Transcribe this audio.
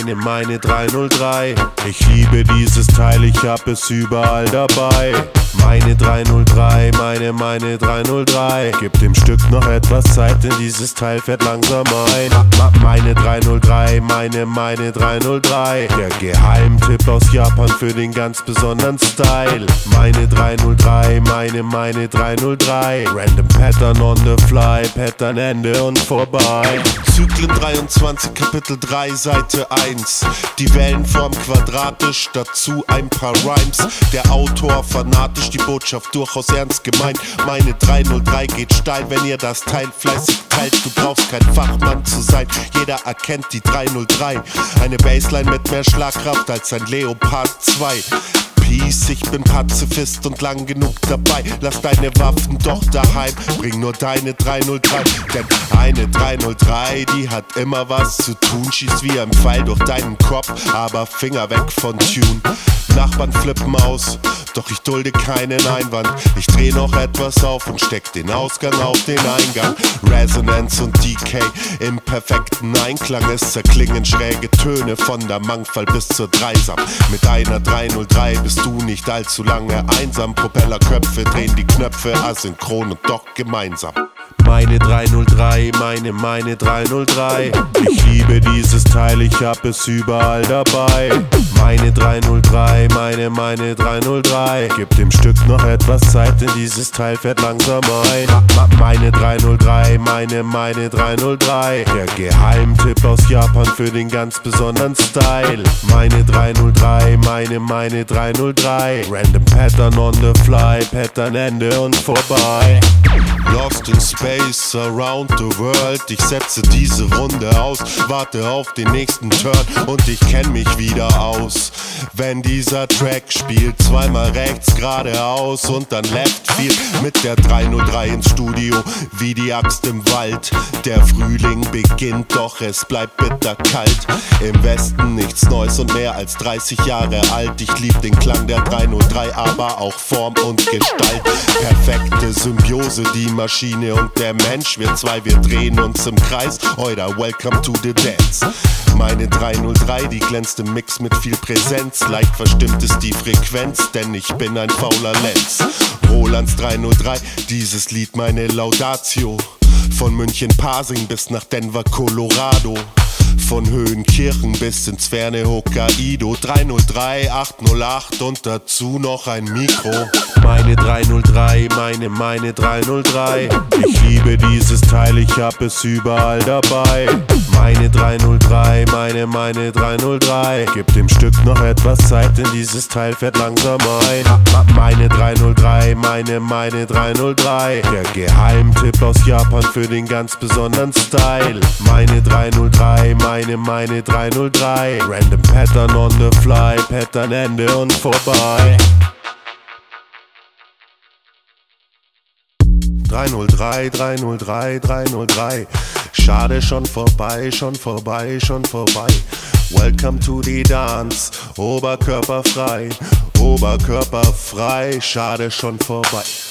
meine 303. Ich liebe dieses Teil, ich hab es überall dabei. Meine 303, meine 303. Gib dem Stück noch etwas Zeit, denn dieses Teil fährt langsam ein. Meine 303, meine 303. Der Geheimtipp aus Japan für den ganz besonderen Style. Meine 303, meine 303. Random Pattern on the fly, Pattern Ende und vorbei. Zyklen 23, Kapitel 3, Seite 1. Die Wellenform quadratisch, dazu ein paar Rhymes. Der Autor fanatisch, die Botschaft durchaus ernst gemeint. Meine 303 geht steil, wenn ihr das Teil fleißig teilt. Du brauchst kein Fachmann zu sein, jeder erkennt die 303. Eine Bassline mit mehr Schlagkraft als ein Leopard 2. Peace, ich bin Pazifist und lang genug dabei. Lass deine Waffen doch daheim, bring nur deine 303. Denn eine 303, die hat immer was zu tun. Schießt wie ein Pfeil durch deinen Kopf, aber Finger weg von Tune. Nachbarn flippen aus, doch ich dulde keinen Einwand. Ich dreh noch etwas auf und steck den Ausgang auf den Eingang. Resonance und Decay im perfekten Einklang. Es zerklingen schräge Töne von der Mangfall bis zur Dreisam. Mit einer 303 bist du nicht allzu lange einsam. Propellerköpfe drehen die Knöpfe asynchron und doch gemeinsam. Meine 303, meine 303. Ich liebe dieses Teil, ich hab es überall dabei. Meine 303, meine 303. Gib dem Stück noch etwas Zeit, denn dieses Teil fährt langsam ein. Meine 303, meine 303. Der Geheimtipp aus Japan für den ganz besonderen Style. Meine 303, meine 303. Random Pattern on the fly, Pattern Ende und vorbei. Lost in space, around the world. Ich setze diese Runde aus, warte auf den nächsten Turn und ich kenn mich wieder aus. Wenn dieser Track spielt, zweimal rechts geradeaus und dann left field. Mit der 303 ins Studio, wie die Axt im Wald. Der Frühling beginnt, doch es bleibt bitterkalt. Im Westen nichts Neues und mehr als 30 Jahre alt. Ich lieb den Klang der 303, aber auch Form und Gestalt. Perfekte Symbiose, die Maschine und der Mensch. Wir zwei, wir drehen uns im Kreis. Oder welcome to the dance. Meine 303, die glänzt im Mix mit viel Präsenz. Leicht verstimmt ist die Frequenz, denn ich bin ein fauler Lenz. Rolands 303, dieses Lied meine Laudatio. Von München-Pasing bis nach Denver, Colorado. Von Höhenkirchen bis ins ferne Hokkaido. 303, 808 und dazu noch ein Mikro. Meine 303, meine 303. Ich liebe dieses Teil, ich hab es überall dabei. Meine 303, meine 303. Gib dem Stück noch etwas Zeit, denn dieses Teil fährt langsam ein. Meine 303, meine 303. Der Geheimtipp aus Japan für den ganz besonderen Style. Meine 303, meine 303. Random Pattern on the fly, Pattern Ende und vorbei. 303, 303, 303. Schade, schon vorbei, schon vorbei, schon vorbei. Welcome to the dance. Oberkörperfrei, oberkörperfrei. Schade, schon vorbei.